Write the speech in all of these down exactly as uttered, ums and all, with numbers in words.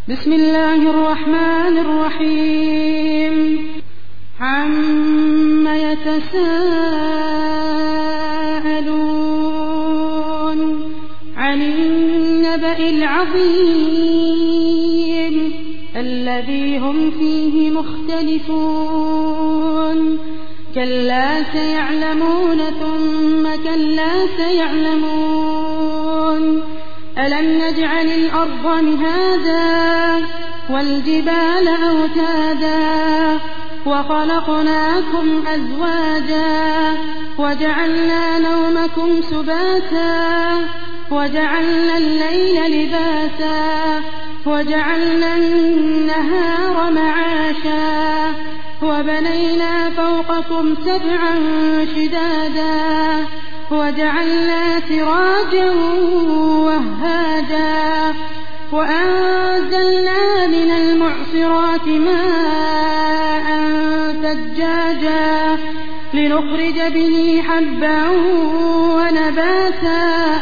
بسم الله الرحمن الرحيم عم يتساءلون عن النبأ العظيم الذي هم فيه مختلفون كلا سيعلمون ثم كلا سيعلمون ألم نجعل الأرض مهادا والجبال أوتادا وخلقناكم أزواجا وجعلنا نومكم سباتا وجعلنا الليل لباسا وجعلنا النهار معاشا وبنينا فوقكم سبعا شدادا وجعلنا سراجا وهاجا وأنزلنا من المعصرات ماء ثجاجا لنخرج به حبا ونباتا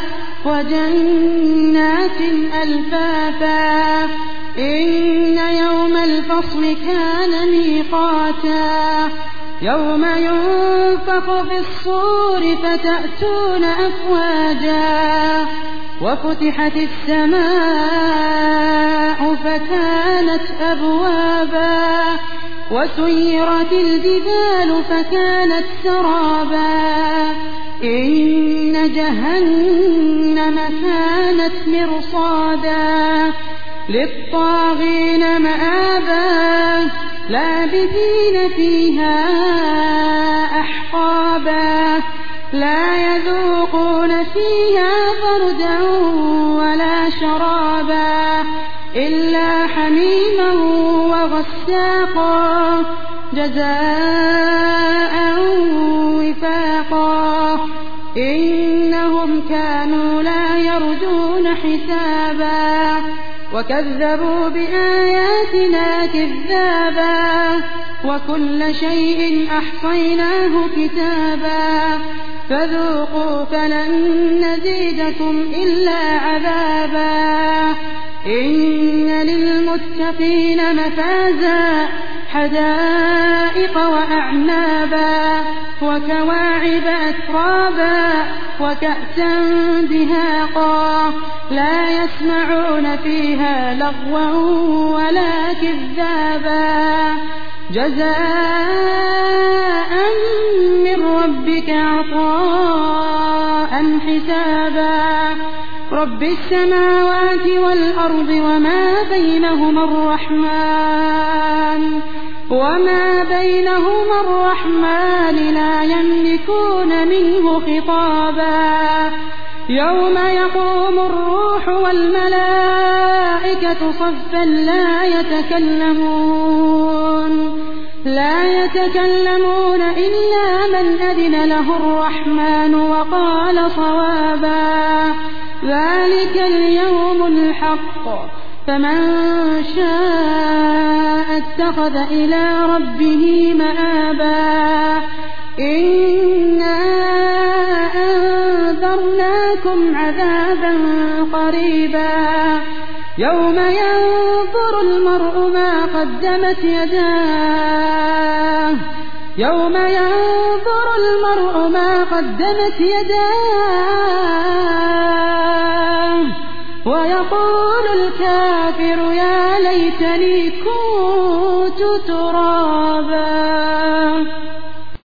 وجنات ألفافا إن يوم الفصل كان ميقاتا يوم ينفخ في الصور فتأتون أفواجا وفتحت السماء فكانت أبوابا وسيرت الجبال فكانت سرابا إن جهنم كانت مرصادا للطاغين مآبا لابثين فيها أحقابا لا يذوقون فيها بردا ولا شرابا إلا حميما وغساقا جزاء وفاقا إنهم كانوا لا يرجون حسابا وكذبوا بآياتنا كذابا وكل شيء أحصيناه كتابا فذوقوا فلن نزيدكم إلا عذابا إن للمتقين مفازا حدائق وأعنابا وكواعب أترابا وكأسا دهاقا لا يسمعون فيها لغوا ولا كذابا جزاء من ربك عطاء حسابا رب السماوات والأرض وما بينهما الرحمن وما بينهما الرحمن لا يملكون منه خطابا يوم يقوم الروح والملائكة صفا لا يتكلمون لا يتكلمون إلا من أذن له الرحمن وقال صوابا ذلك اليوم الحق فمن شاء اتخذ إلى ربه مآبا إنا أنذرناكم عذابا قريبا يوم ينظر المرء ما قدمت يداه يوم ينظر المرء ما قدمت يداه ويقول الكافر يا ليتني كنت ترابا.